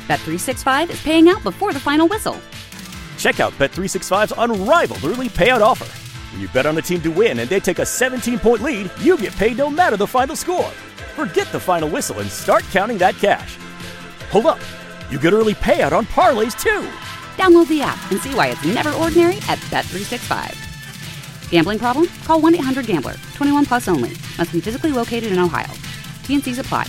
Bet365 is paying out before the final whistle. Check out Bet365's unrivaled early payout offer. When you bet on a team to win and they take a 17-point lead, you get paid no matter the final score. Forget the final whistle and start counting that cash. Hold up. You get early payout on parlays, too. Download the app and see why it's never ordinary at Bet365. Gambling problem? Call 1-800-GAMBLER. 21 plus only. Must be physically located in Ohio. T&Cs apply.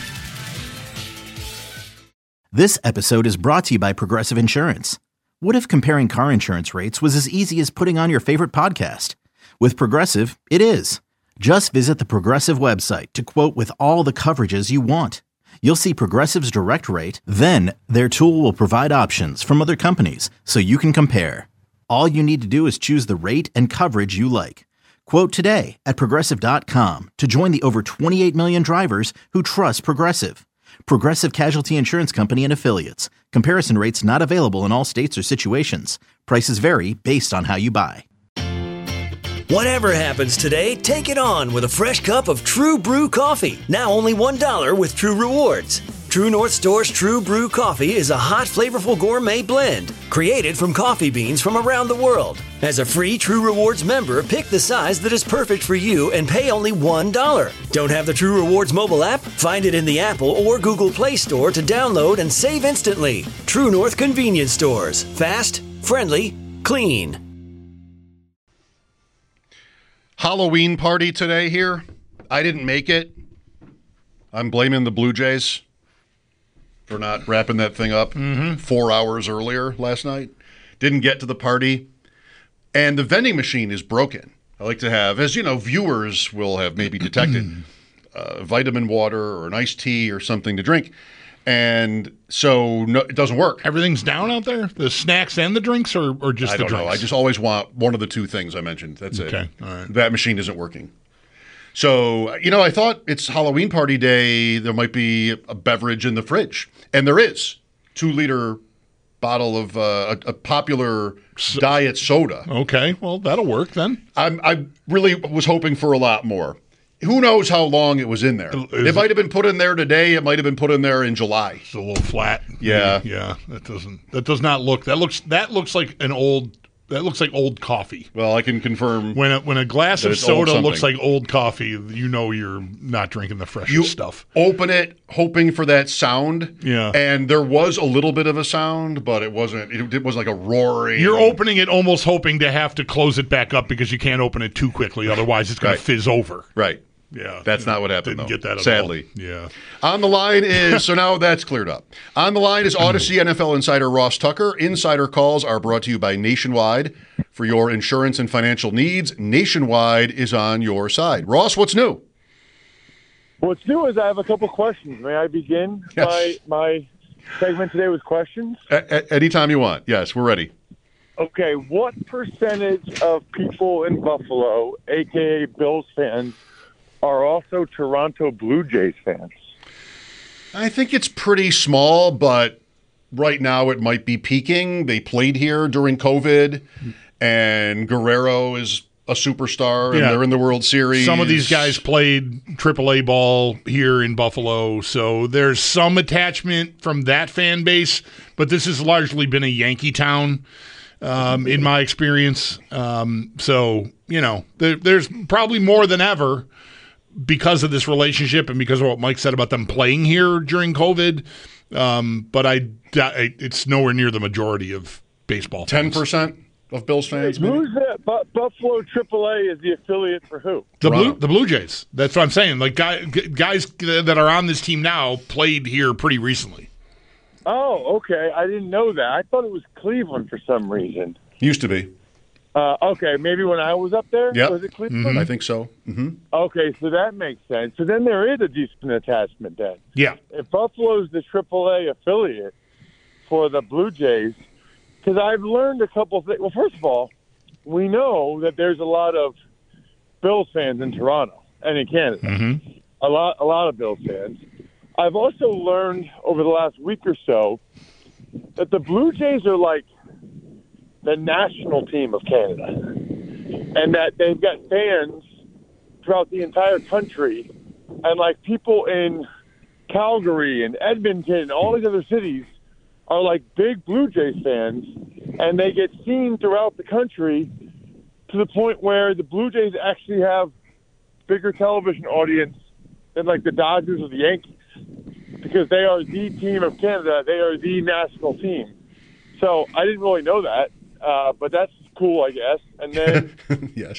This episode is brought to you by Progressive Insurance. What if comparing car insurance rates was as easy as putting on your favorite podcast? With Progressive, it is. Just visit the Progressive website to quote with all the coverages you want. You'll see Progressive's direct rate, then their tool will provide options from other companies so you can compare. All you need to do is choose the rate and coverage you like. Quote today at Progressive.com to join the over 28 million drivers who trust Progressive. Progressive Casualty Insurance Company and Affiliates. Comparison rates not available in all states or situations. Prices vary based on how you buy. Whatever happens today, take it on with a fresh cup of True Brew coffee. Now only $1 with True Rewards. True North Store's True Brew coffee is a hot, flavorful gourmet blend created from coffee beans from around the world. As a free True Rewards member, pick the size that is perfect for you and pay only $1. Don't have the True Rewards mobile app? Find it in the Apple or Google Play Store to download and save instantly. True North Convenience Stores. Fast, friendly, clean. Halloween party today here. I didn't make it. I'm blaming the Blue Jays for not wrapping that thing up 4 hours earlier last night. Didn't get to the party. And the vending machine is broken. I like to have, as you know, viewers will have maybe detected vitamin water or an iced tea or something to drink. And so no, it doesn't work. Everything's down out there? The snacks and the drinks or just the drinks? I don't know. I just always want one of the two things I mentioned. That's it. Okay. All right. That machine isn't working. So, I thought it's Halloween party day. There might be a beverage in the fridge. And there is. 2-liter bottle of a popular diet soda. Okay. Well, that'll work then. I really was hoping for a lot more. Who knows how long it was in there? It might have been put in there today. It might have been put in there in July. It's a little flat. Yeah. Yeah. That does not look. That looks like old coffee. Well, I can confirm when a glass of soda looks like old coffee, you know you're not drinking the freshest stuff. Open it hoping for that sound. Yeah. And there was a little bit of a sound, but it wasn't. It was like a roaring. You're opening it almost hoping to have to close it back up because you can't open it too quickly, otherwise it's going to fizz over. Right. Yeah. That's not what happened, Didn't get that at sadly. all. Yeah. On the line is, so now that's cleared up. On the line is Odyssey NFL insider Ross Tucker. Insider calls are brought to you by Nationwide. For your insurance and financial needs, Nationwide is on your side. Ross, what's new? What's new is I have a couple questions. May I begin my segment today with questions? Anytime you want. Yes, we're ready. Okay, what percentage of people in Buffalo, a.k.a. Bills fans, are also Toronto Blue Jays fans? I think it's pretty small, but right now it might be peaking. They played here during COVID, and Guerrero is a superstar, and they're in the World Series. Some of these guys played AAA ball here in Buffalo, so there's some attachment from that fan base, but this has largely been a Yankee town in my experience. So, there's probably more than ever because of this relationship and because of what Mike said about them playing here during COVID. But it's nowhere near the majority of baseball fans. 10% of Bills fans? Who's that? Buffalo AAA is the affiliate for who? The Blue Jays. That's what I'm saying. Like guys that are on this team now played here pretty recently. Oh, okay. I didn't know that. I thought it was Cleveland for some reason. Used to be. Okay, maybe when I was up there? Yep. Was it Cleveland? Mm-hmm. I think so. Mm-hmm. Okay, so that makes sense. So then there is a decent attachment then. Yeah. If Buffalo's the AAA affiliate for the Blue Jays, because I've learned a couple things. Well, first of all, we know that there's a lot of Bills fans in Toronto and in Canada. Mm-hmm. A lot of Bills fans. I've also learned over the last week or so that the Blue Jays are like the national team of Canada, and that they've got fans throughout the entire country, and like people in Calgary and Edmonton and all these other cities are like big Blue Jays fans, and they get seen throughout the country to the point where the Blue Jays actually have bigger television audience than like the Dodgers or the Yankees, because they are the team of Canada. They are the national team. So I didn't really know that, but that's cool, I guess. And then Yes.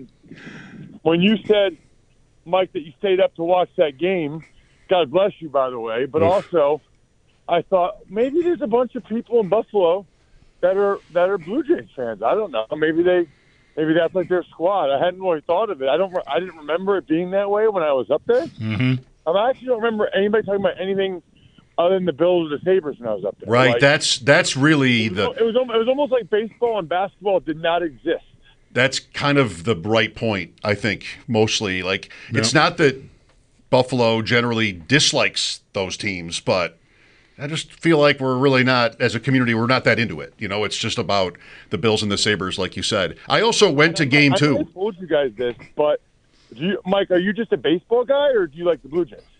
When you said, Mike, that you stayed up to watch that game, God bless you, by the way, but also I thought maybe there's a bunch of people in Buffalo that are Blue Jays fans. I don't know. Maybe that's like their squad. I hadn't really thought of it. I didn't remember it being that way when I was up there. Mm-hmm. I actually don't remember anybody talking about anything other than the Bills or the Sabres when I was up there. Right. Like, that's really it was almost like baseball and basketball did not exist. That's kind of the right point, I think, mostly. Like, it's not that Buffalo generally dislikes those teams, but I just feel like we're really not, as a community, we're not that into it. You know, it's just about the Bills and the Sabres, like you said. I also went to game 2. I told you guys this, but Mike, are you just a baseball guy, or do you like the Blue Jays?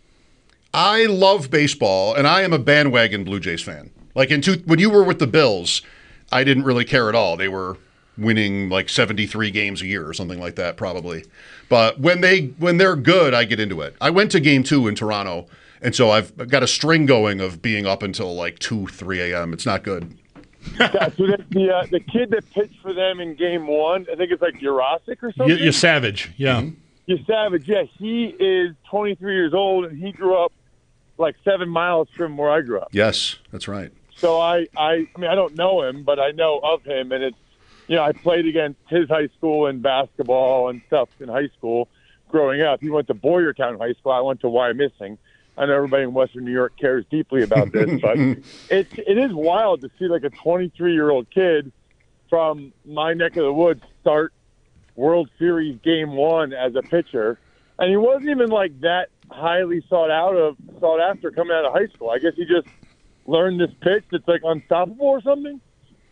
I love baseball, and I am a bandwagon Blue Jays fan. Like, when you were with the Bills, I didn't really care at all. They were winning like 73 games a year or something like that, probably. But when they're good, I get into it. I went to game 2 in Toronto, and so I've got a string going of being up until like 2, 3 a.m. It's not good. Yeah, so the kid that pitched for them in game 1, I think it's like Jurasic or something? You're Savage, yeah. Mm-hmm. You're Savage, yeah. He is 23 years old, and he grew up like 7 miles from where I grew up. Yes, that's right. So I mean, I don't know him, but I know of him, and it's, you know, I played against his high school in basketball and stuff in high school growing up. He went to Boyertown High School. I went to Wyomissing. I know everybody in Western New York cares deeply about this, but it is wild to see like a 23-year-old kid from my neck of the woods start World Series Game 1 as a pitcher, and he wasn't even like that highly sought after coming out of high school. I guess he just learned this pitch that's like unstoppable or something.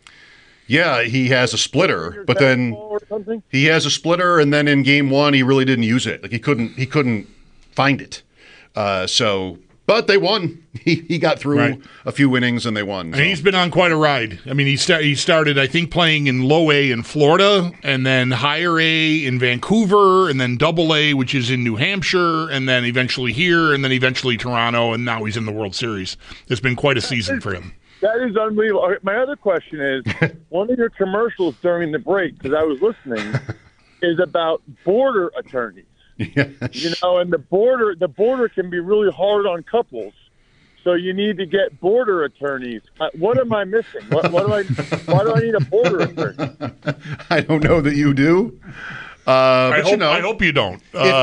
Yeah, he has a splitter, but then he has a splitter, and then in game 1 he really didn't use it. Like he couldn't find it. But they won. He got through a few innings and they won. So. And he's been on quite a ride. I mean, he started, I think, playing in low A in Florida, and then higher A in Vancouver, and then double A, which is in New Hampshire, and then eventually here, and then eventually Toronto, and now he's in the World Series. It's been quite a season for him. That is unbelievable. Okay, my other question is, one of your commercials during the break, because I was listening, is about border attorneys. Yes. You know, and the border can be really hard on couples. So you need to get border attorneys. What am I missing? Why do I need a border attorney? I don't know that you do. I hope you don't.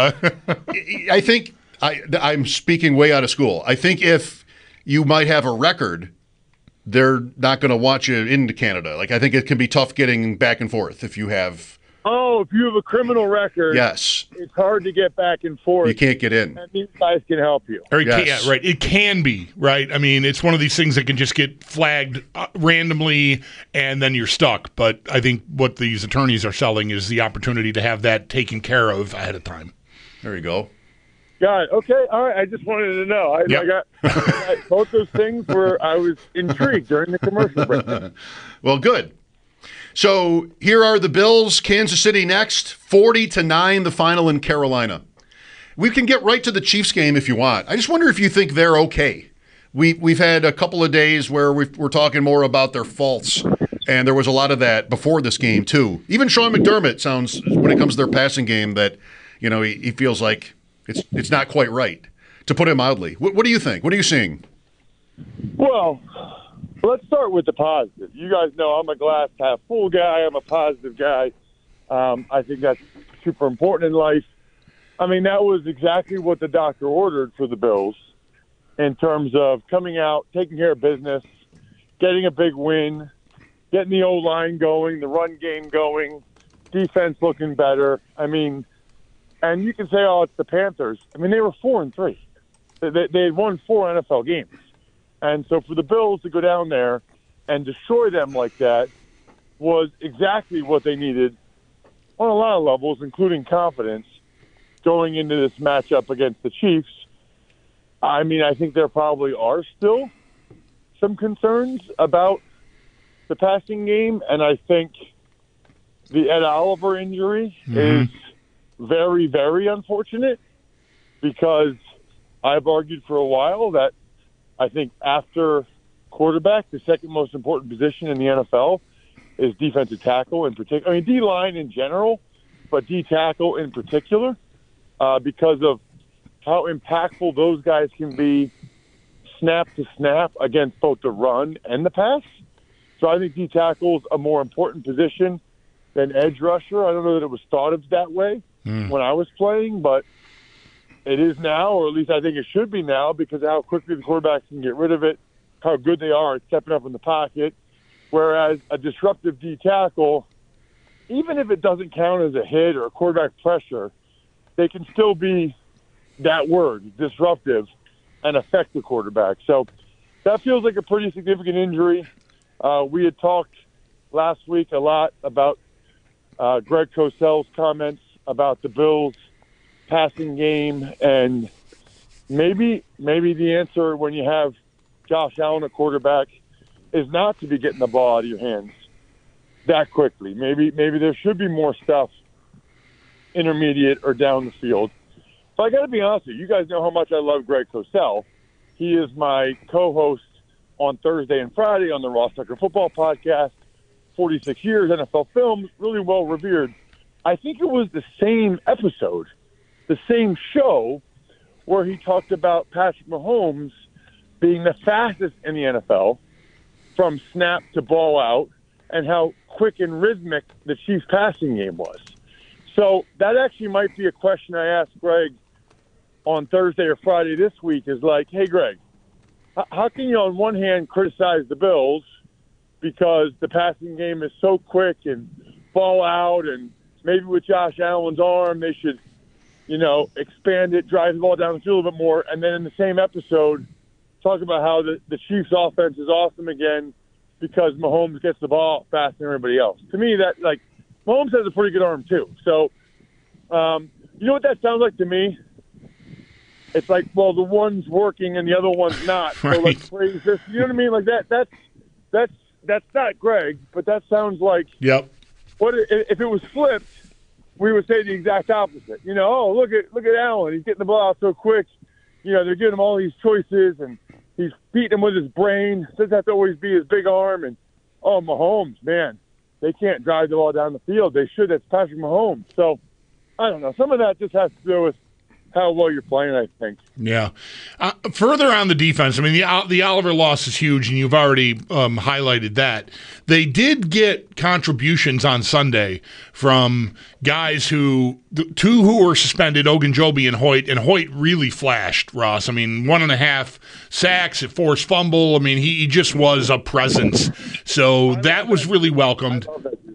I think I'm speaking way out of school. I think if you might have a record, they're not going to want you into Canada. Like, I think it can be tough getting back and forth if you have. Oh, if you have a criminal record, yes, it's hard to get back and forth. You can't get in. And these guys can help you. Yes. Right. It can be, right? I mean, it's one of these things that can just get flagged randomly, and then you're stuck. But I think what these attorneys are selling is the opportunity to have that taken care of ahead of time. There you go. Got it. Okay. All right. I just wanted to know. I got both those things where I was intrigued during the commercial break. Well, good. So here are the Bills, Kansas City next, 40-9, the final in Carolina. We can get right to the Chiefs game if you want. I just wonder if you think they're okay. We've had a couple of days where we're talking more about their faults, and there was a lot of that before this game too. Even Sean McDermott sounds, when it comes to their passing game, that he feels like it's not quite right, to put it mildly. What do you think? What are you seeing? Well, let's start with the positive. You guys know I'm a glass half full guy. I'm a positive guy. I think that's super important in life. I mean, that was exactly what the doctor ordered for the Bills in terms of coming out, taking care of business, getting a big win, getting the O-line going, the run game going, defense looking better. I mean, and you can say, oh, it's the Panthers. I mean, they were 4-3. They had won 4 NFL games. And so for the Bills to go down there and destroy them like that was exactly what they needed on a lot of levels, including confidence, going into this matchup against the Chiefs. I mean, I think there probably are still some concerns about the passing game, and I think the Ed Oliver injury is very, very unfortunate because I've argued for a while that I think after quarterback, the second most important position in the NFL is defensive tackle in particular. I mean, D-line in general, but D-tackle in particular because of how impactful those guys can be snap to snap against both the run and the pass. So I think D-tackle is a more important position than edge rusher. I don't know that it was thought of that way when I was playing, but it is now, or at least I think it should be now, because of how quickly the quarterbacks can get rid of it, how good they are at stepping up in the pocket. Whereas a disruptive D-tackle, even if it doesn't count as a hit or a quarterback pressure, they can still be that word, disruptive, and affect the quarterback. So that feels like a pretty significant injury. We had talked last week a lot about Greg Cosell's comments about the Bills' passing game, and maybe the answer when you have Josh Allen at quarterback is not to be getting the ball out of your hands that quickly. Maybe there should be more stuff intermediate or down the field. But I got to be honest with you. You guys know how much I love Greg Cosell. He is my co-host on Thursday and Friday on the Ross Tucker Football Podcast. 46 years, NFL Films, really well revered. I think it was the same episode, the same show, where he talked about Patrick Mahomes being the fastest in the NFL from snap to ball out and how quick and rhythmic the Chiefs' passing game was. So that actually might be a question I asked Greg on Thursday or Friday this week is like, hey, Greg, how can you on one hand criticize the Bills because the passing game is so quick and ball out, and maybe with Josh Allen's arm they should, expand it, drive the ball down the field a little bit more, and then in the same episode talk about how the Chiefs' offense is awesome again because Mahomes gets the ball faster than everybody else. To me, that Mahomes has a pretty good arm too. So, you know what that sounds like to me? It's like, well, the one's working and the other one's not. Right. So let's praise this. You know what I mean? Like that's not Greg, but that sounds like. Yep. What if it was flipped? We would say the exact opposite. Oh, look at Allen. He's getting the ball out so quick. They're giving him all these choices, and he's beating him with his brain. Doesn't have to always be his big arm. And Mahomes, man, they can't drive the ball down the field. They should. That's Patrick Mahomes. So I don't know. Some of that just has to do with how well you're playing, I think. Yeah. Further on the defense, I mean, the Oliver loss is huge, and you've already highlighted that. They did get contributions on Sunday from guys two who were suspended, Ogunjobi and Hoyt really flashed, Ross. I mean, 1.5 sacks, a forced fumble. I mean, he just was a presence. So that was really welcomed.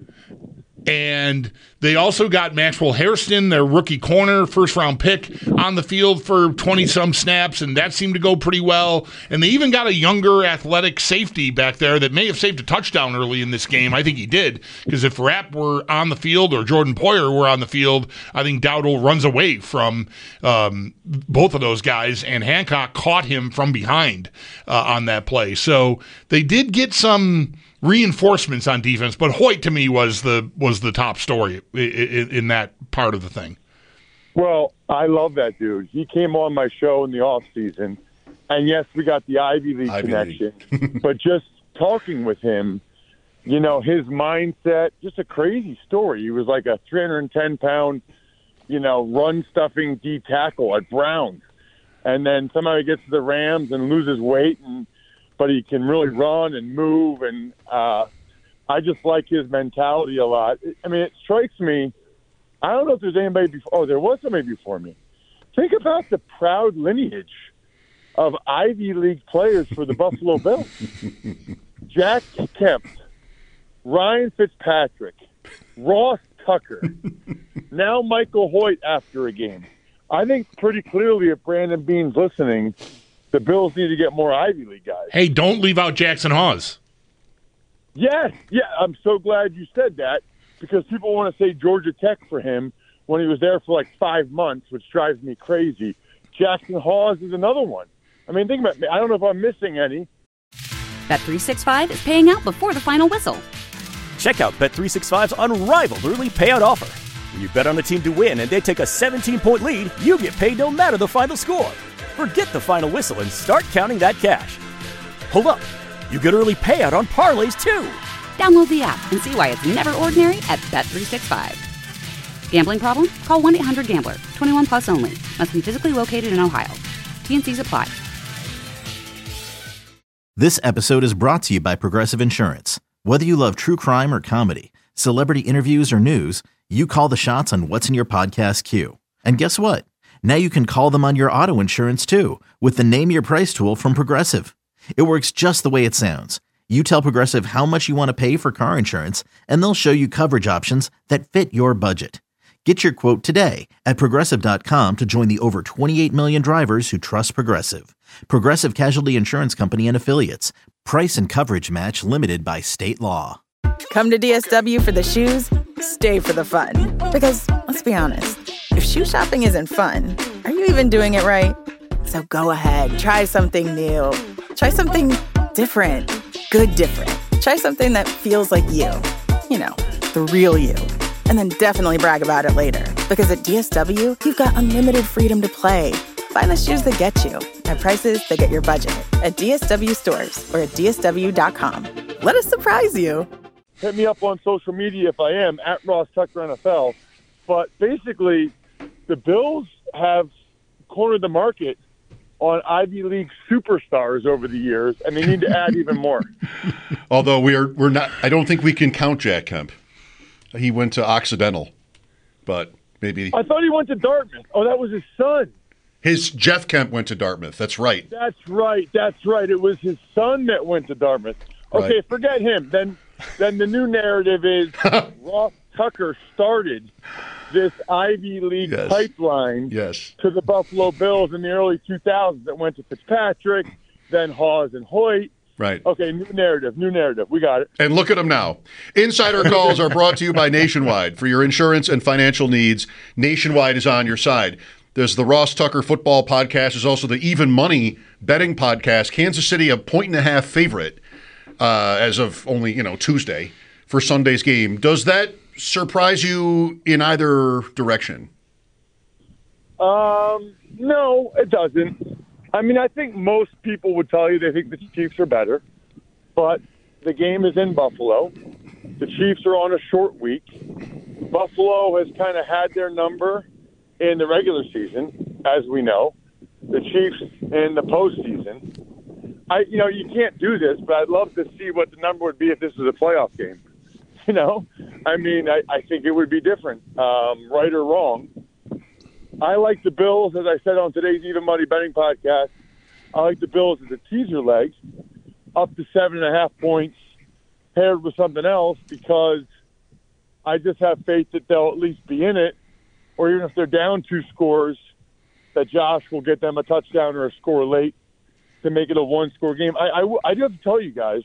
And they also got Maxwell Hairston, their rookie corner, first-round pick, on the field for 20-some snaps, and that seemed to go pretty well. And they even got a younger, athletic safety back there that may have saved a touchdown early in this game. I think he did, because if Rapp were on the field or Jordan Poyer were on the field, I think Dowdle runs away from both of those guys, and Hancock caught him from behind on that play. So they did get some reinforcements on defense, but Hoyt to me was the top story in that part of the thing. Well, I love that dude. He came on my show in the off season, and yes, we got the Ivy League connection, but just talking with him, his mindset, just a crazy story. He was like a 310-pound, run-stuffing D tackle at Browns, and then somehow he gets to the Rams and loses weight, but he can really run and move, and I just like his mentality a lot. I mean, it strikes me, I don't know if there's anybody before. Oh, there was somebody before me. Think about the proud lineage of Ivy League players for the Buffalo Bills. Jack Kemp, Ryan Fitzpatrick, Ross Tucker, now Michael Hoyt after a game. I think pretty clearly if Brandon Beane's listening, the Bills need to get more Ivy League guys. Hey, don't leave out Jackson Hawes. Yes, yeah, I'm so glad you said that because people want to say Georgia Tech for him when he was there for like 5 months, which drives me crazy. Jackson Hawes is another one. I mean, think about it. I don't know if I'm missing any. Bet365 is paying out before the final whistle. Check out Bet365's unrivaled early payout offer. When you bet on a team to win and they take a 17-point lead, you get paid no matter the final score. Forget the final whistle and start counting that cash. Hold up. You get early payout on parlays, too. Download the app and see why it's never ordinary at Bet365. Gambling problem? Call 1-800-GAMBLER. 21 plus only. Must be physically located in Ohio. T&Cs apply. This episode is brought to you by Progressive Insurance. Whether you love true crime or comedy, celebrity interviews or news, you call the shots on what's in your podcast queue. And guess what? Now you can call them on your auto insurance too with the Name Your Price tool from Progressive. It works just the way it sounds. You tell Progressive how much you want to pay for car insurance, and they'll show you coverage options that fit your budget. Get your quote today at Progressive.com to join the over 28 million drivers who trust Progressive. Progressive Casualty Insurance Company and Affiliates. Price and coverage match limited by state law. Come to DSW for the shoes, stay for the fun. Because, let's be honest, if shoe shopping isn't fun, are you even doing it right? So go ahead, try something new. Try something different. Good different. Try something that feels like you. You know, the real you. And then definitely brag about it later. Because at DSW, you've got unlimited freedom to play. Find the shoes that get you at prices that get your budget at DSW stores or at DSW.com. Let us surprise you. Hit me up on social media if I am, at Ross Tucker NFL. But basically, the Bills have cornered the market on Ivy League superstars over the years, and they need to add even more. Although we're not, I don't think we can count Jack Kemp. He went to Occidental, but maybe. I thought he went to Dartmouth. Oh, that was his son. Jeff Kemp went to Dartmouth. That's right. That's right. It was his son that went to Dartmouth. Okay, right. Forget him. Then the new narrative is Ross Tucker started this Ivy League pipeline to the Buffalo Bills in the early 2000s that went to Fitzpatrick, then Hawes and Hoyt. Right. Okay, new narrative. We got it. And look at them now. Insider calls are brought to you by Nationwide. For your insurance and financial needs, Nationwide is on your side. There's the Ross Tucker Football Podcast. There's also the Even Money Betting Podcast. Kansas City, a 1.5 favorite as of only, Tuesday for Sunday's game. Does that surprise you in either direction? No, it doesn't. I mean, I think most people would tell you they think the Chiefs are better, but the game is in Buffalo. The Chiefs are on a short week. Buffalo has kind of had their number in the regular season, as we know. The Chiefs in the postseason. You can't do this, but I'd love to see what the number would be if this was a playoff game. I think it would be different, right or wrong. I like the Bills, as I said on today's Even Money Betting Podcast. I like the Bills as a teaser leg, up to 7.5 points, paired with something else, because I just have faith that they'll at least be in it, or even if they're down 2 scores, that Josh will get them a touchdown or a score late to make it a 1-score game. I do have to tell you guys,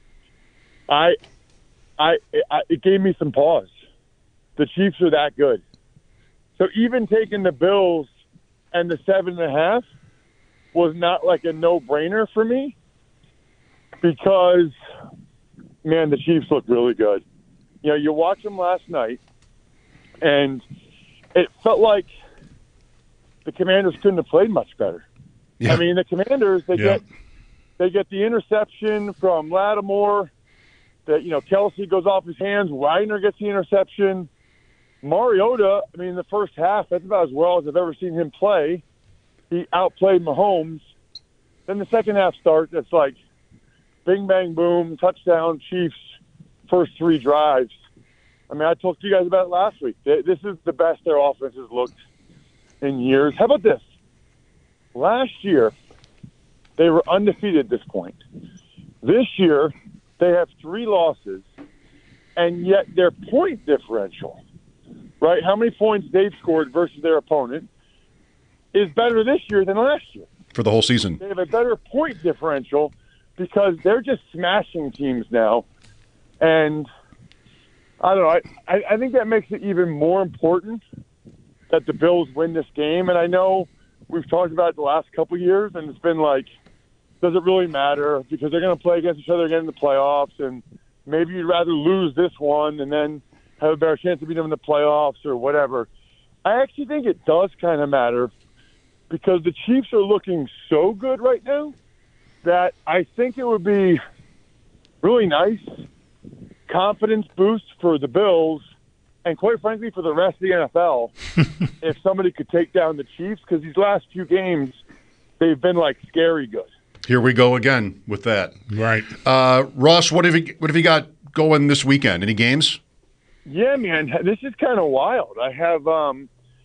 it gave me some pause. The Chiefs are that good. So even taking the Bills and the 7.5 was not like a no-brainer for me because, man, the Chiefs look really good. You watch them last night, and it felt like the Commanders couldn't have played much better. Yeah. I mean, the Commanders, they get the interception from Lattimore. That Kelsey goes off his hands. Wagner gets the interception. Mariota, the first half, that's about as well as I've ever seen him play. He outplayed Mahomes. Then the second half starts. It's like bing, bang, boom, touchdown, Chiefs, first 3 drives. I talked to you guys about it last week. This is the best their offense has looked in years. How about this? Last year, they were undefeated at this point. This year, they have 3 losses, and yet their point differential, right, how many points they've scored versus their opponent, is better this year than last year. For the whole season. They have a better point differential because they're just smashing teams now. And I don't know. I think that makes it even more important that the Bills win this game. And I know we've talked about it the last couple of years, and it's been like, does it really matter? Because they're going to play against each other again in the playoffs, and maybe you'd rather lose this one and then have a better chance of beating them in the playoffs or whatever. I actually think it does kind of matter because the Chiefs are looking so good right now that I think it would be really nice confidence boost for the Bills and, quite frankly, for the rest of the NFL if somebody could take down the Chiefs, because these last few games, they've been, like, scary good. Here we go again with that. Right. Ross, what have you got going this weekend? Any games? Yeah, man, this is kind of wild. I have a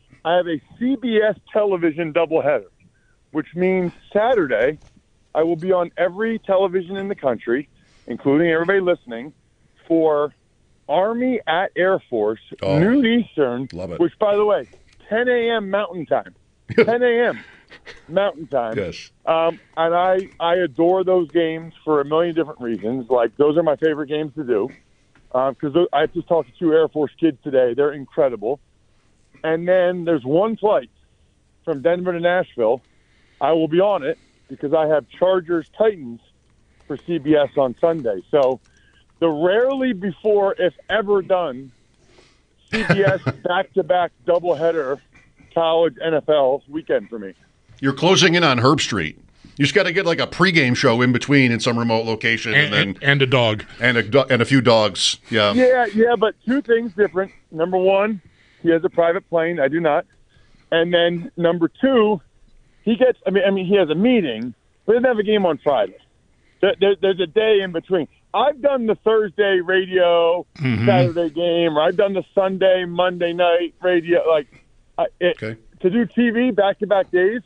CBS television doubleheader, which means Saturday I will be on every television in the country, including everybody listening, for Army at Air Force, noon Eastern, which, by the way, 10 a.m. Mountain Time. 10 a.m. Mountain Time. Yes. And I adore those games for a million different reasons. Like, those are my favorite games to do. Because I just talked to 2 Air Force kids today. They're incredible. And then there's one flight from Denver to Nashville. I will be on it because I have Chargers-Titans for CBS on Sunday. So the rarely before, if ever done, CBS back-to-back doubleheader college NFL weekend for me. You're closing in on Herb Street. You just got to get like a pregame show in between in some remote location, and a dog and a few dogs. Yeah. Yeah. But two things different. Number one, he has a private plane. I do not. And then number two, he gets. I mean, he has a meeting, but he doesn't have a game on Friday. There's a day in between. I've done the Thursday radio Saturday game, or I've done the Sunday, Monday night radio. To do TV back-to-back days,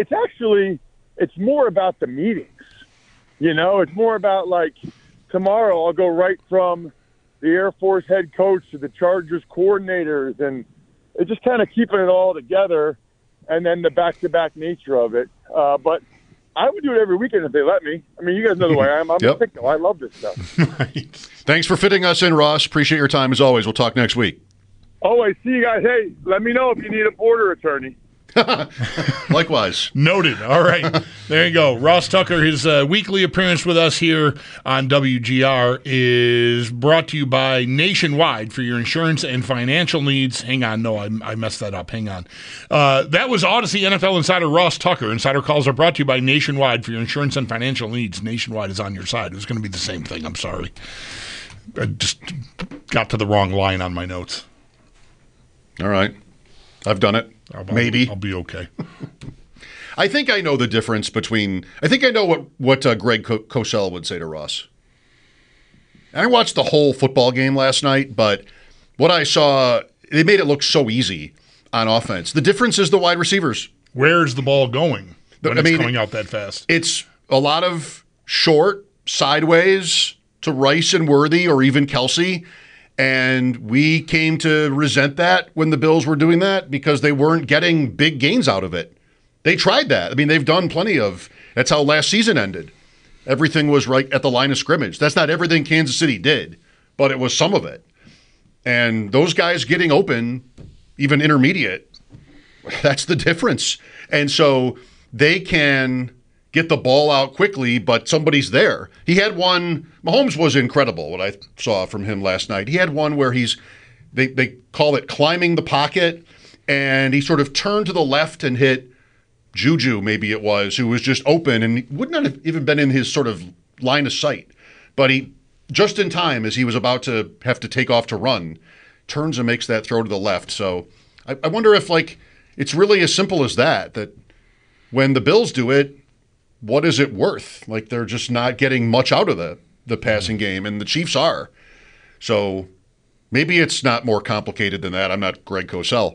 it's more about the meetings. You know, it's more about, like, tomorrow I'll go right from the Air Force head coach to the Chargers coordinators, and it's just kind of keeping it all together, and then the back-to-back nature of it. But I would do it every weekend if they let me. I mean, you guys know the way I am. I'm a sicko. I love this stuff. Right. Thanks for fitting us in, Ross. Appreciate your time as always. We'll talk next week. Always. See you guys. Hey, let me know if you need a border attorney. Likewise. Noted. All right. There you go. Ross Tucker, his weekly appearance with us here on WGR is brought to you by Nationwide for your insurance and financial needs. Hang on. No, I messed that up. Hang on. That was Odyssey NFL insider Ross Tucker. Insider calls are brought to you by Nationwide for your insurance and financial needs. Nationwide is on your side. It was going to be the same thing. I'm sorry. I just got to the wrong line on my notes. All right. I've done it. Maybe. I'll be okay. I think I know the difference between – I think I know what Greg Cosell would say to Ross. I watched the whole football game last night, but what I saw, they made it look so easy on offense. The difference is the wide receivers. Where's the ball going when it's coming out that fast? It's a lot of short, sideways to Rice and Worthy or even Kelsey. And we came to resent that when the Bills were doing that because they weren't getting big gains out of it. They tried that. I mean, they've done plenty of – that's how last season ended. Everything was right at the line of scrimmage. That's not everything Kansas City did, but it was some of it. And those guys getting open, even intermediate, that's the difference. And so they can – get the ball out quickly, but somebody's there. He had one, Mahomes was incredible, what I saw from him last night. He had one where they call it climbing the pocket, and he sort of turned to the left and hit Juju, maybe it was, who was just open and would not have even been in his sort of line of sight. But he, just in time, as he was about to have to take off to run, turns and makes that throw to the left. So I wonder if, like, it's really as simple as that when the Bills do it, what is it worth? Like, they're just not getting much out of the passing game, and the Chiefs are. So maybe it's not more complicated than that. I'm not Greg Cosell.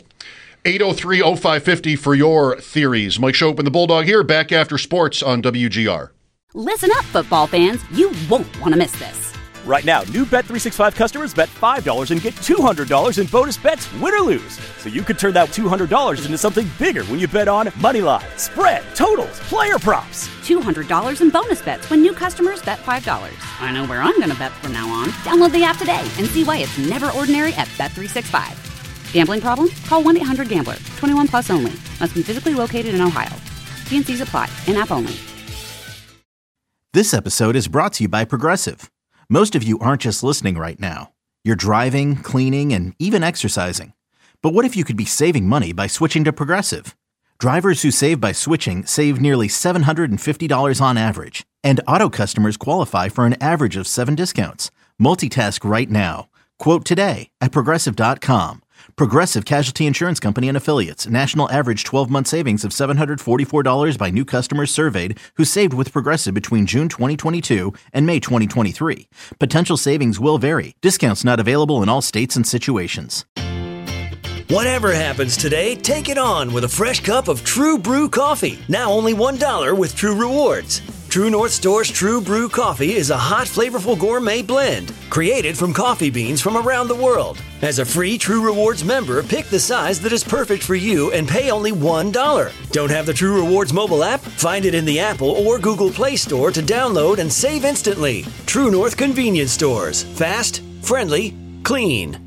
803-0550 for your theories. Mike Schopp and the Bulldog here, back after sports on WGR. Listen up, football fans. You won't want to miss this. Right now, new Bet365 customers bet $5 and get $200 in bonus bets, win or lose. So you could turn that $200 into something bigger when you bet on moneyline, spread, totals, player props. $200 in bonus bets when new customers bet $5. I know where I'm going to bet from now on. Download the app today and see why it's never ordinary at Bet365. Gambling problem? Call 1-800-GAMBLER. 21 plus only. Must be physically located in Ohio. T&Cs apply. In-app only. This episode is brought to you by Progressive. Most of you aren't just listening right now. You're driving, cleaning, and even exercising. But what if you could be saving money by switching to Progressive? Drivers who save by switching save nearly $750 on average. And auto customers qualify for an average of 7 discounts. Multitask right now. Quote today at Progressive.com. Progressive Casualty Insurance Company and Affiliates. National average 12-month savings of $744 by new customers surveyed who saved with Progressive between June 2022 and May 2023. Potential savings will vary. Discounts not available in all states and situations. Whatever happens today, take it on with a fresh cup of True Brew coffee. Now only $1 with True Rewards. True North Store's True Brew coffee is a hot, flavorful gourmet blend created from coffee beans from around the world. As a free True Rewards member, pick the size that is perfect for you and pay only $1. Don't have the True Rewards mobile app? Find it in the Apple or Google Play Store to download and save instantly. True North Convenience Stores. Fast, friendly, clean.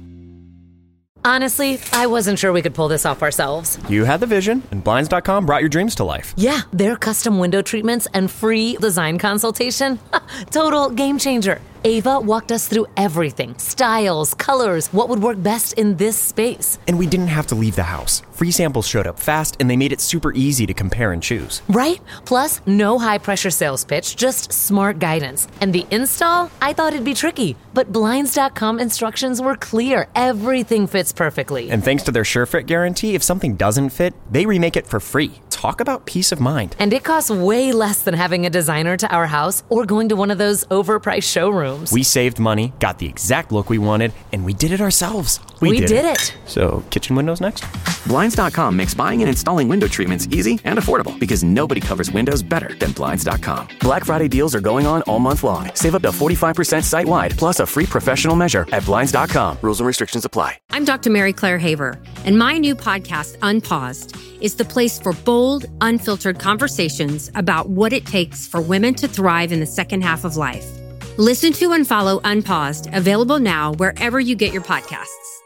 Honestly, I wasn't sure we could pull this off ourselves. You had the vision, and Blinds.com brought your dreams to life. Yeah, their custom window treatments and free design consultation. Total game changer. Ava walked us through everything. Styles, colors, what would work best in this space. And we didn't have to leave the house. Free samples showed up fast, and they made it super easy to compare and choose. Right? Plus, no high-pressure sales pitch, just smart guidance. And the install? I thought it'd be tricky, but Blinds.com instructions were clear. Everything fits perfectly. And thanks to their SureFit guarantee, if something doesn't fit, they remake it for free. Talk about peace of mind. And it costs way less than having a designer to our house or going to one of those overpriced showrooms. We saved money, got the exact look we wanted, and we did it ourselves. We did it. So, kitchen windows next? Blinds.com makes buying and installing window treatments easy and affordable because nobody covers windows better than Blinds.com. Black Friday deals are going on all month long. Save up to 45% site-wide, plus a free professional measure at Blinds.com. Rules and restrictions apply. I'm Dr. Mary Claire Haver, and my new podcast, Unpaused, is the place for bold, unfiltered conversations about what it takes for women to thrive in the second half of life. Listen to and follow Unpaused, available now wherever you get your podcasts.